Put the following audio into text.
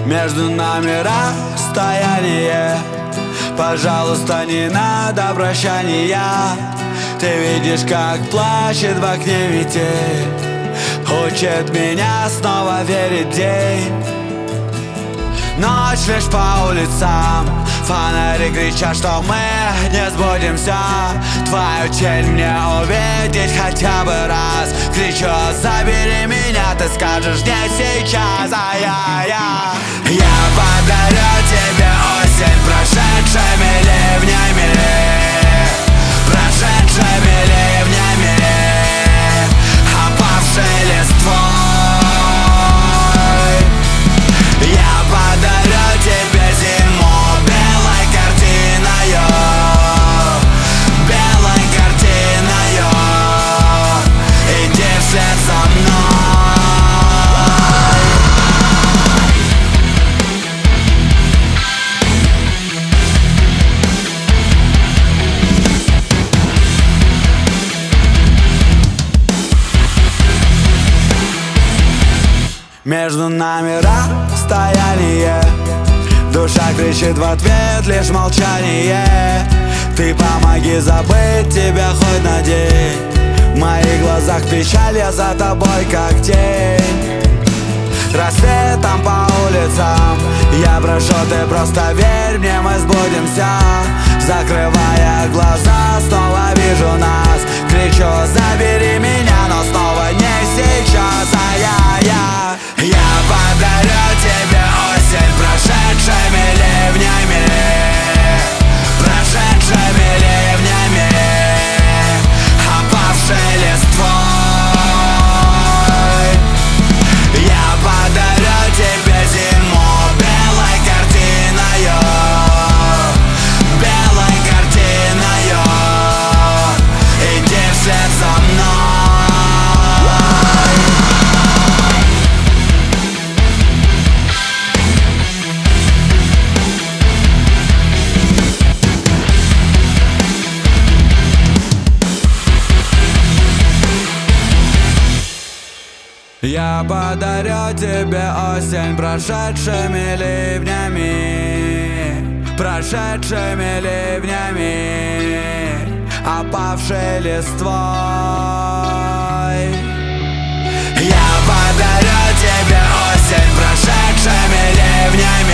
Между нами расстояние. Пожалуйста, не надо прощания. Ты видишь, как плачет в окне метель, учит меня снова верить в день. Ночь лишь по улицам, фонари кричат, что мы не сбудемся. Твою тень мне увидеть хотя бы раз. Кричу: забери меня, ты скажешь не сейчас. Я подарю тебе осень прошедшими ливнями, прошедшими ливнями, опавшей листвой. Я подарю тебе зиму белой картиною, белой картиною. Иди вслед за мной. Между нами расстояние, душа кричит в ответ лишь молчание. Ты помоги забыть тебя хоть на день. В моих глазах печаль, я за тобой как тень. Рассветом по улицам я прошу, ты просто верь мне, мы сбудемся. Закрывая глаза, снова вижу нас. Кричу: забери меня, но снова не сейчас. Я подарю тебе осень прошедшими ливнями, прошедшими ливнями, опавшей листвой. Я подарю тебе зиму белой картиною, белой картиною. Иди вслед за мной. Я подарю тебе осень прошедшими ливнями, прошедшими ливнями, опавшей листвой. Я подарю тебе осень прошедшими ливнями,